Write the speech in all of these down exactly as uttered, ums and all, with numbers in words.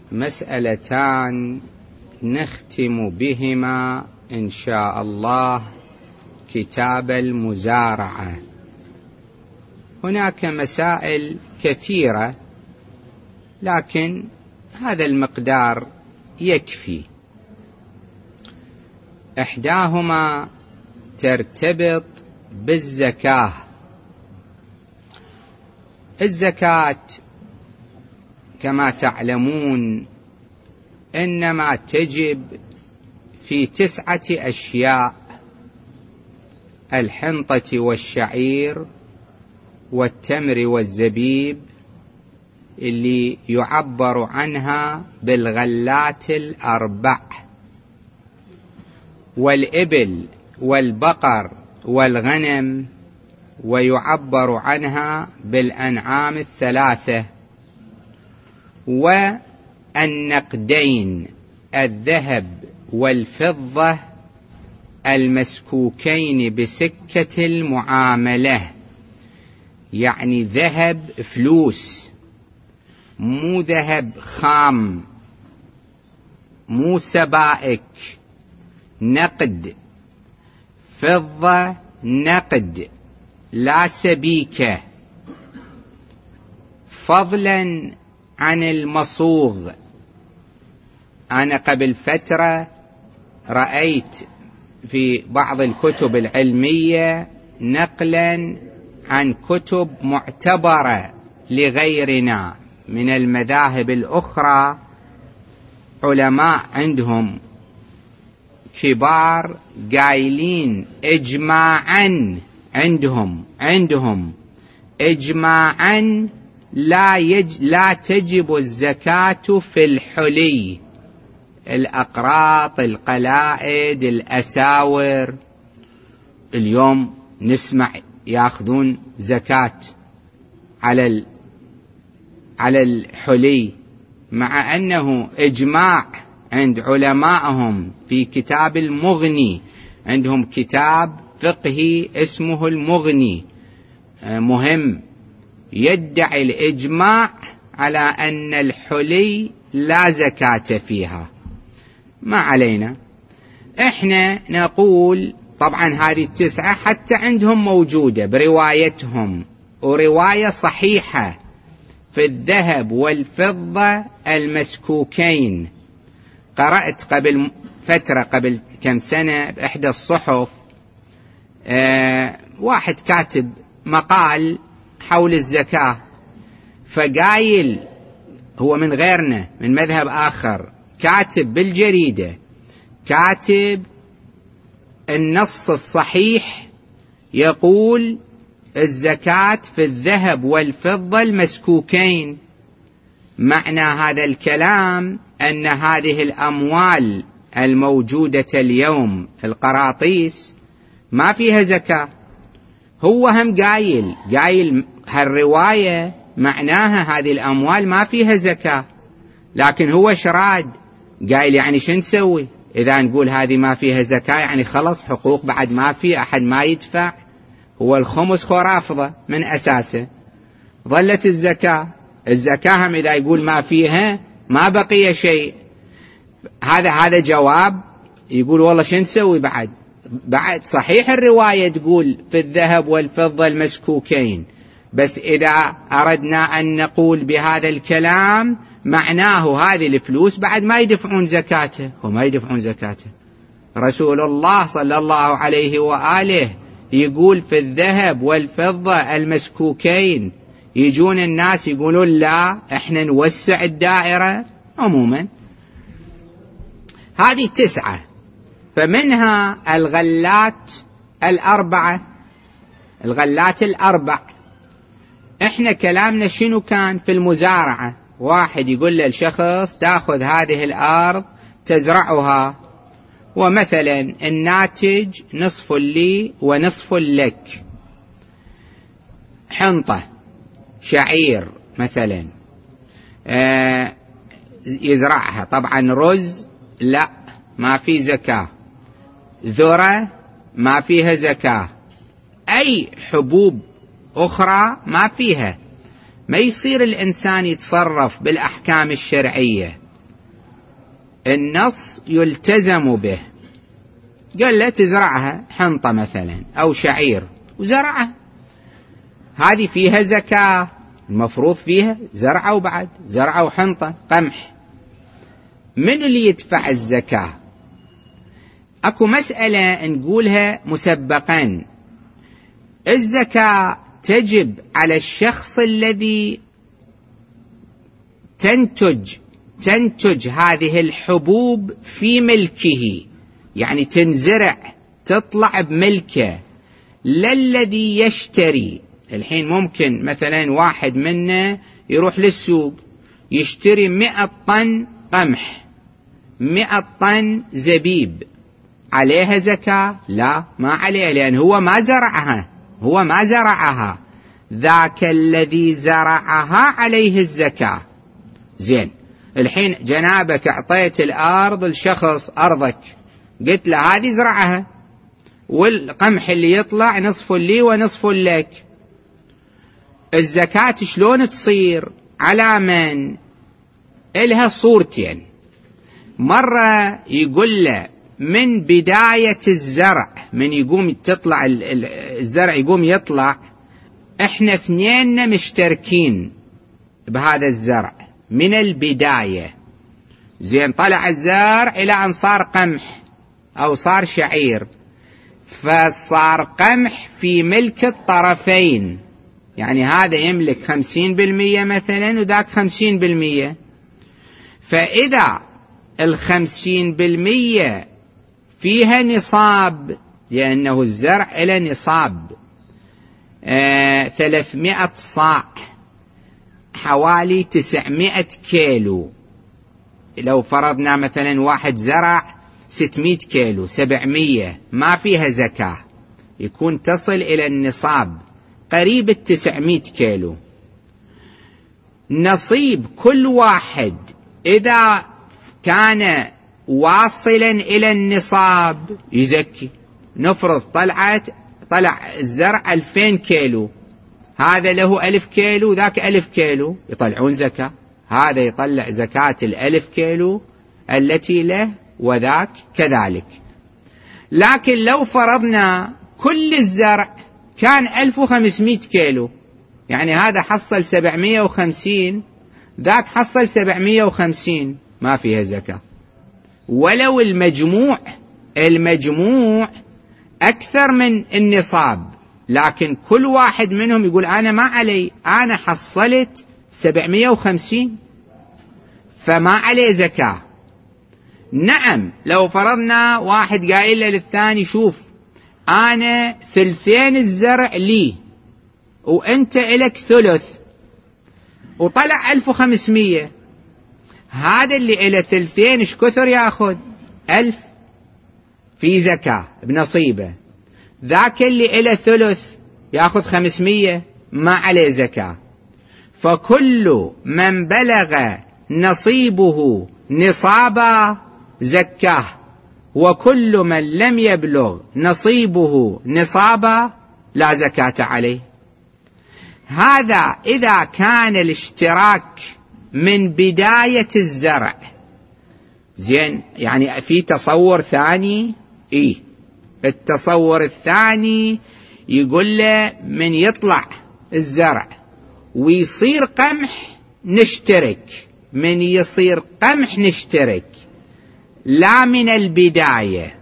مسألتان نختم بهما إن شاء الله كتاب المزارعة. هناك مسائل كثيرة لكن هذا المقدار يكفي. إحداهما ترتبط بالزكاة. الزكاة كما تعلمون إنما تجب في تسعة أشياء: الحنطة والشعير والتمر والزبيب، اللي يعبر عنها بالغلات الأربع، والإبل والبقر والغنم، ويعبر عنها بالأنعام الثلاثة، والنقدين الذهب والفضة المسكوكين بسكة المعاملة، يعني ذهب فلوس، مو ذهب خام، مو سبائك، نقد، فضة نقد لا سبيكة، فضلا عن المصوغ. أنا قبل فترة رأيت في بعض الكتب العلمية نقلا عن كتب معتبرة لغيرنا من المذاهب الأخرى، علماء عندهم كبار قايلين إجماعا، عندهم عندهم إجماعا لا يج لا تجب الزكاة في الحلي، الأقراط، القلائد، الأساور. اليوم نسمع يأخذون زكاة على على الحلي، مع أنه إجماع عند علمائهم في كتاب المغني. عندهم كتاب فقهي اسمه المغني مهم، يدعي الإجماع على أن الحلي لا زكاة فيها. ما علينا، إحنا نقول طبعا هذه التسعة حتى عندهم موجودة بروايتهم، ورواية صحيحة في الذهب والفضة المسكوكين. قرأت قبل فترة، قبل كم سنة، بإحدى الصحف آه واحد كاتب مقال حول الزكاة، فقايل هو من غيرنا من مذهب آخر، كاتب بالجريدة، كاتب النص الصحيح يقول الزكاة في الذهب والفضة المسكوكين. معنى هذا الكلام أن هذه الأموال الموجودة اليوم، القراطيس، ما فيها زكاة. هو هم قايل قايل هالرواية معناها هذه الأموال ما فيها زكاة، لكن هو شراد قايل يعني شو نسوي إذا نقول هذه ما فيها زكاة؟ يعني خلص حقوق بعد ما في أحد ما يدفع. هو الخمس خرافضة من أساسه، ظلت الزكاة. الزكاة هم إذا يقول ما فيها ما بقي شيء. هذا هذا جواب. يقول والله شو نسوي بعد؟ بعد صحيح الرواية تقول في الذهب والفضة المسكوكين، بس إذا أردنا أن نقول بهذا الكلام معناه هذه الفلوس بعد ما يدفعون زكاته، وما يدفعون زكاته. رسول الله صلى الله عليه وآله يقول في الذهب والفضة المسكوكين. يجون الناس يقولون لا احنا نوسع الدائرة. عموما هذه تسعة، فمنها الغلات الأربعة، الغلات الأربع. احنا كلامنا شنو كان في المزارعة؟ واحد يقول للشخص تأخذ هذه الأرض تزرعها، ومثلا الناتج نصف لي ونصف لك. حنطة، شعير مثلا، آه يزرعها. طبعا رز لا، ما في زكاة. ذرة ما فيها زكاة. أي حبوب أخرى ما فيها. ما يصير الإنسان يتصرف بالأحكام الشرعية النص يلتزم به، قال له تزرعها حنطة مثلا أو شعير وزرعها، هذه فيها زكاة، المفروض فيها زرعة وبعد زرعة وحنطة قمح. من اللي يدفع الزكاة؟ أكو مسألة نقولها مسبقا، الزكاة تجب على الشخص الذي تنتج تنتج هذه الحبوب في ملكه، يعني تنزرع تطلع بملكه، لا الذي يشتري. الحين ممكن مثلا واحد منا يروح للسوق يشتري مئة طن قمح، مئة طن زبيب، عليها زكاة؟ لا، ما عليها، لأن هو ما زرعها، هو ما زرعها، ذاك الذي زرعها عليه الزكاة. زين، الحين جنابك أعطيت الأرض لشخص، أرضك، قلت له هذه زرعها، والقمح اللي يطلع نصف لي ونصف لك، الزكاة شلون تصير؟ على من؟ إلها صورتين. مرة يقول له من بداية الزرع، من يقوم تطلع الزرع يقوم يطلع، احنا اثنين مشتركين بهذا الزرع من البداية. زين، طلع الزرع إلى أن صار قمح أو صار شعير، فصار قمح في ملك الطرفين، يعني هذا يملك خمسين بالمية مثلا وذاك خمسين بالمية. فإذا الخمسين بالمية فيها نصاب، لأنه الزرع إلى نصاب آه ثلاثمائة صاع، حوالي تسعمائة كيلو. لو فرضنا مثلا واحد زرع ستمائة كيلو، سبعمائة، ما فيها زكاة، يكون تصل إلى النصاب قريب التسعمائة كيلو. نصيب كل واحد إذا كان واصلا إلى النصاب يزكي. نفرض طلعت طلع الزرع ألفين كيلو، هذا له ألف كيلو ذاك ألف كيلو، يطلعون زكاة، هذا يطلع زكاة الألف كيلو التي له وذاك كذلك. لكن لو فرضنا كل الزرع كان ألف وخمسمائة كيلو، يعني هذا حصل سبعمائة وخمسين ذاك حصل سبعمائة وخمسين، ما فيها زكاة. ولو المجموع المجموع أكثر من النصاب، لكن كل واحد منهم يقول أنا ما علي، أنا حصلت سبعمائة وخمسين، فما عليه زكاة. نعم، لو فرضنا واحد قايل للثاني شوف أنا ثلثين الزرع لي وأنت إلك ثلث، وطلع ألف وخمسمائة، هذا اللي إلى ثلثين إيش كثر يأخذ؟ ألف في زكاة بنصيبه، ذاك اللي إلى ثلث يأخذ خمسمائة، ما عليه زكاة. فكل من بلغ نصيبه نصابا زكاه، وكل من لم يبلغ نصيبه نصابا لا زكاة عليه. هذا إذا كان الاشتراك من بداية الزرع. زين، يعني في تصور ثاني، إيه التصور الثاني يقول له من يطلع الزرع ويصير قمح نشترك، من يصير قمح نشترك، لا من البداية.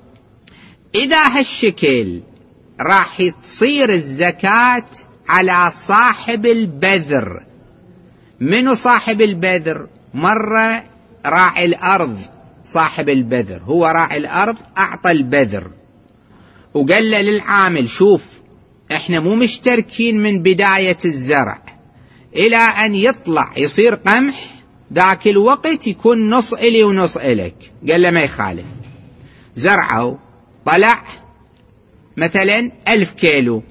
إذا هالشكل راح تصير الزكاة على صاحب البذر. منو صاحب البذر؟ مرة راعي الأرض صاحب البذر، هو راعي الأرض أعطى البذر وقال له للعامل شوف احنا مو مشتركين من بداية الزرع إلى أن يطلع يصير قمح، ذاك الوقت يكون نص إلي ونص إلك. قال له ما يخالف. زرعوا طلع مثلا ألف كيلو،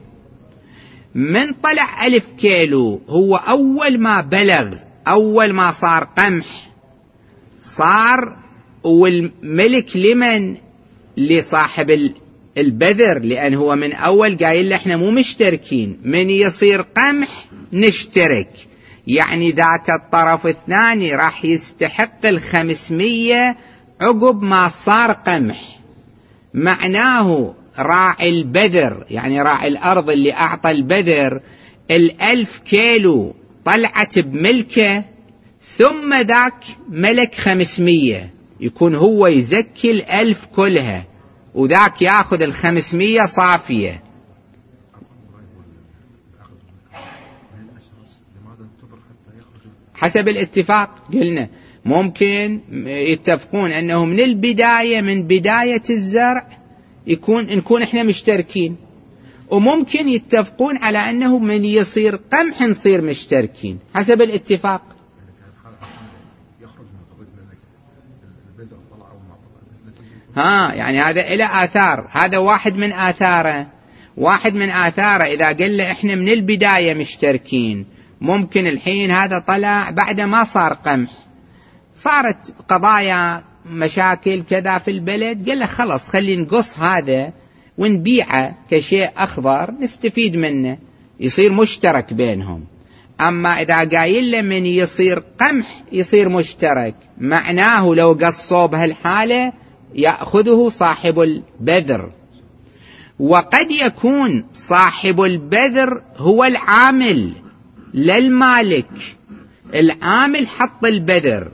من طلع ألف كيلو هو أول ما بلغ، أول ما صار قمح صار، والملك لمن؟ لصاحب البذر، لأن هو من أول قايل له احنا مو مشتركين، من يصير قمح نشترك، يعني ذاك الطرف الثاني راح يستحق الخمسمية عقب ما صار قمح. معناه راعي البذر، يعني راعي الأرض اللي أعطى البذر، الألف كيلو طلعت بملكه، ثم ذاك ملك خمسمية، يكون هو يزكي الألف كلها وذاك يأخذ الخمسمية صافية. حسب الاتفاق قلنا ممكن يتفقون أنه من البداية، من بداية الزرع يكون نكون إحنا مشتركين، وممكن يتفقون على أنه من يصير قمح نصير مشتركين حسب الاتفاق. ها يعني هذا إلى آثار، هذا واحد من آثاره، واحد من آثاره إذا قل له إحنا من البداية مشتركين، ممكن الحين هذا طلع بعد ما صار قمح، صارت قضايا مشاكل كذا في البلد، قال له خلص خلي نقص هذا ونبيعه كشيء أخضر نستفيد منه، يصير مشترك بينهم. أما إذا قايل له من يصير قمح يصير مشترك، معناه لو قصوا بهالحالة يأخذه صاحب البذر. وقد يكون صاحب البذر هو العامل للمالك، العامل حط البذر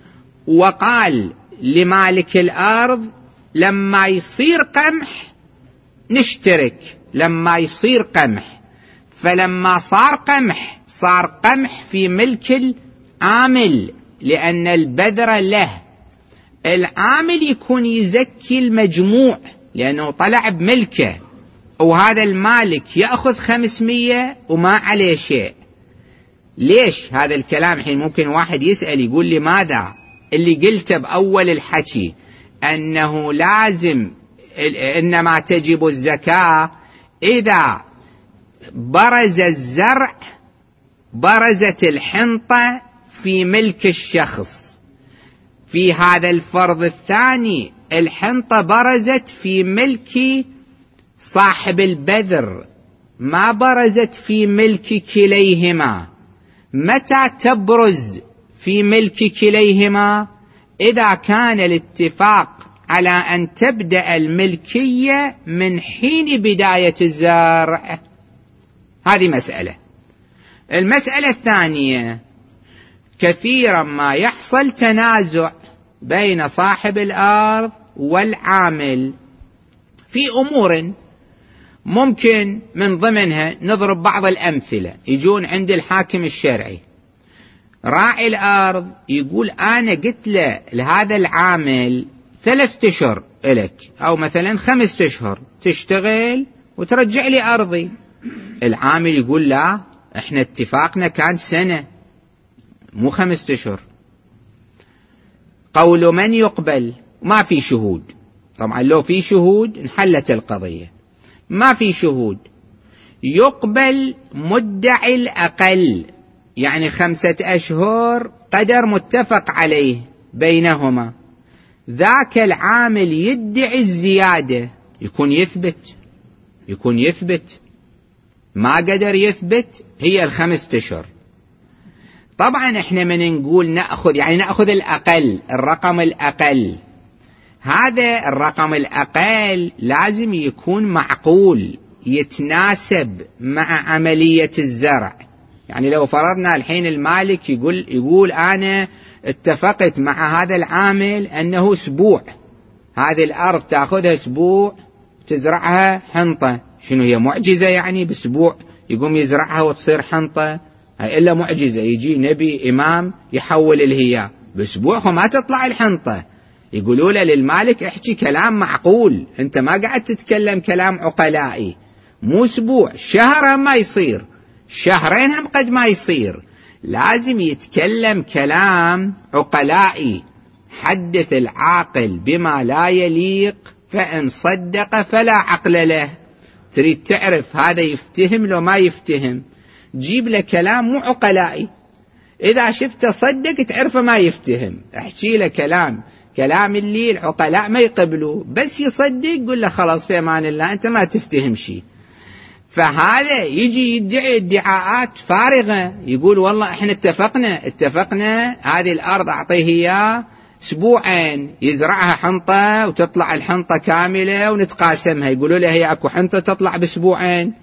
وقال لمالك الأرض لما يصير قمح نشترك، لما يصير قمح، فلما صار قمح صار قمح في ملك العامل لأن البذر له. العامل يكون يزكي المجموع لأنه طلع بملكه، وهذا المالك يأخذ خمسمية وما عليه شيء. ليش هذا الكلام؟ حين ممكن واحد يسأل يقول لماذا اللي قلته بأول الحكي أنه لازم إنما تجب الزكاة إذا برز الزرع، برزت الحنطة في ملك الشخص. في هذا الفرض الثاني الحنطة برزت في ملك صاحب البذر، ما برزت في ملك كليهما. متى تبرز في ملك كليهما؟ إذا كان الاتفاق على أن تبدأ الملكية من حين بداية الزرع. هذه مسألة. المسألة الثانية، كثيرا ما يحصل تنازع بين صاحب الأرض والعامل في أمور، ممكن من ضمنها نضرب بعض الأمثلة. يجون عند الحاكم الشرعي راعي الأرض يقول أنا قلت له لهذا العامل ثلاثة أشهر إلك أو مثلا خمسة أشهر تشتغل وترجع لي أرضي. العامل يقول لا، احنا اتفاقنا كان سنة مو خمسة أشهر. قول من يقبل؟ ما في شهود. طبعا لو في شهود انحلت القضية، ما في شهود. يقبل مدعي الأقل، يعني خمسة أشهر قدر متفق عليه بينهما. ذاك العامل يدعي الزيادة، يكون يثبت يكون يثبت ما قدر يثبت هي الخمسة أشهر. طبعا احنا من نقول نأخذ، يعني نأخذ الأقل، الرقم الأقل. هذا الرقم الأقل لازم يكون معقول، يتناسب مع عملية الزرع. يعني لو فرضنا الحين المالك يقول يقول أنا اتفقت مع هذا العامل أنه أسبوع هذه الأرض تأخذها أسبوع تزرعها حنطة، شنو هي معجزة يعني بأسبوع يقوم يزرعها وتصير حنطة؟ هاي إلا معجزة، يجي نبي إمام يحول الهيا بأسبوع وما تطلع الحنطة. يقولوا له للمالك احكي كلام معقول، انت ما قاعد تتكلم كلام عقلائي. مو أسبوع، شهر هم ما يصير، شهرين هم قد ما يصير. لازم يتكلم كلام عقلائي. حدث العاقل بما لا يليق فإن صدق فلا عقل له. تريد تعرف هذا يفتهم لو ما يفتهم، جيب له كلام مو عقلائي. إذا شفته صدق تعرفه ما يفتهم، احكي له كلام كلام اللي العقلاء ما يقبلوا، بس يصدق قل له خلاص في أمان الله أنت ما تفتهم شيء. فهذا يجي يدعي ادعاءات فارغة، يقول والله احنا اتفقنا اتفقنا هذه الأرض أعطيه إياه أسبوعين يزرعها حنطة وتطلع الحنطة كاملة ونتقاسمها. يقولوا له هي أكو حنطة تطلع بأسبوعين.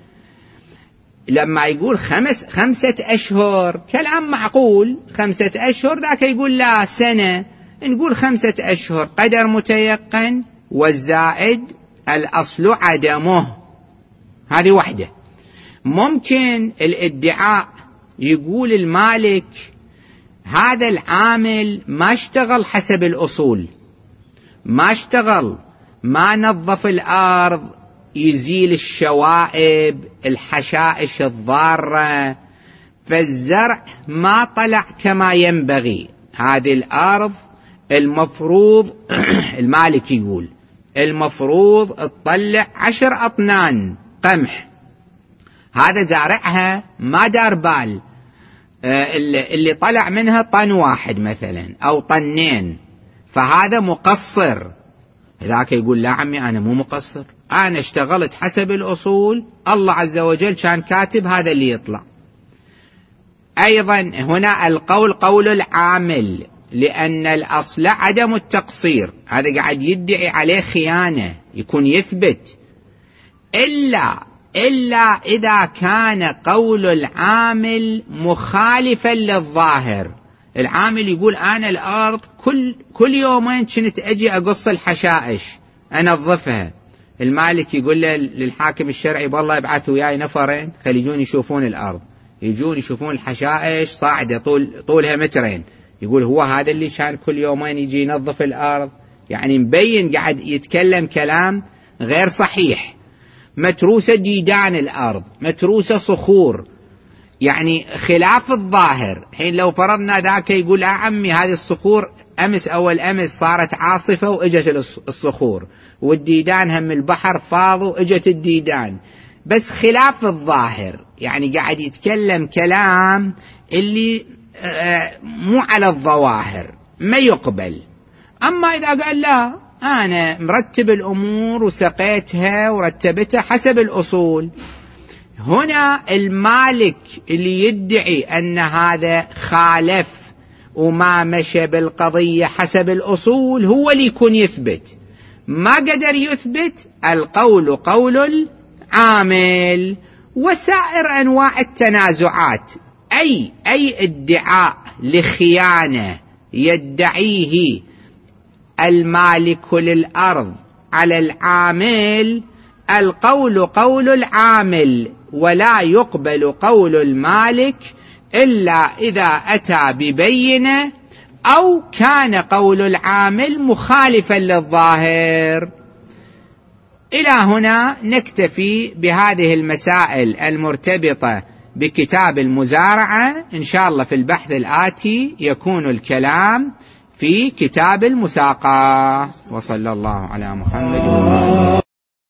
لما يقول خمس خمسة أشهر كلام معقول، خمسة أشهر، ذاك يقول لا سنة. نقول خمسة أشهر قدر متيقن، والزائد الأصل عدمه. هذه وحدة. ممكن الادعاء يقول المالك هذا العامل ما اشتغل حسب الأصول، ما اشتغل، ما نظف الأرض يزيل الشوائب الحشائش الضارة، فالزرع ما طلع كما ينبغي. هذه الأرض المفروض المالك يقول المفروض تطلع عشر أطنان قمح، هذا زارعها ما دار بال، اللي طلع منها طن واحد مثلا أو طنين، فهذا مقصر. ذاك يقول لا عمي أنا مو مقصر، أنا اشتغلت حسب الأصول، الله عز وجل كان كاتب هذا اللي يطلع. أيضا هنا القول قول العامل، لأن الأصل عدم التقصير. هذا قاعد يدعي عليه خيانة، يكون يثبت إلا إلا إذا كان قول العامل مخالفا للظاهر. العامل يقول أنا الأرض كل كل يومين كنت أجي أقص الحشائش أنظفها. المالك يقول للحاكم الشرعي والله ابعثوا وياي نفرين خلي يجون يشوفون الأرض، يجون يشوفون الحشائش صاعدة طول طولها مترين. يقول هو هذا اللي كان كل يومين يجي ينظف الأرض؟ يعني مبين قاعد يتكلم كلام غير صحيح. متروسة ديدان الأرض، متروسة صخور، يعني خلاف الظاهر. حين لو فرضنا ذاك يقول يا عمي هذه الصخور أمس أول أمس صارت عاصفة وإجت الصخور، والديدان هم البحر فاض وإجت الديدان، بس خلاف الظاهر، يعني قاعد يتكلم كلام اللي مو على الظواهر ما يقبل. أما إذا قال لا أنا مرتب الأمور وسقيتها ورتبتها حسب الأصول، هنا المالك اللي يدعي أن هذا خالف وما مشى بالقضية حسب الأصول هو اللي يكون يثبت. ما قدر يثبت، القول قول العامل. وسائر أنواع التنازعات، أي أي ادعاء لخيانة يدعيه المالك للأرض على العامل، القول قول العامل، ولا يقبل قول المالك إلا إذا أتى ببينة أو كان قول العامل مخالفا للظاهر. إلى هنا نكتفي بهذه المسائل المرتبطة بكتاب المزارعة. إن شاء الله في البحث الآتي يكون الكلام في كتاب المساقة. وصلى الله على محمد وآله.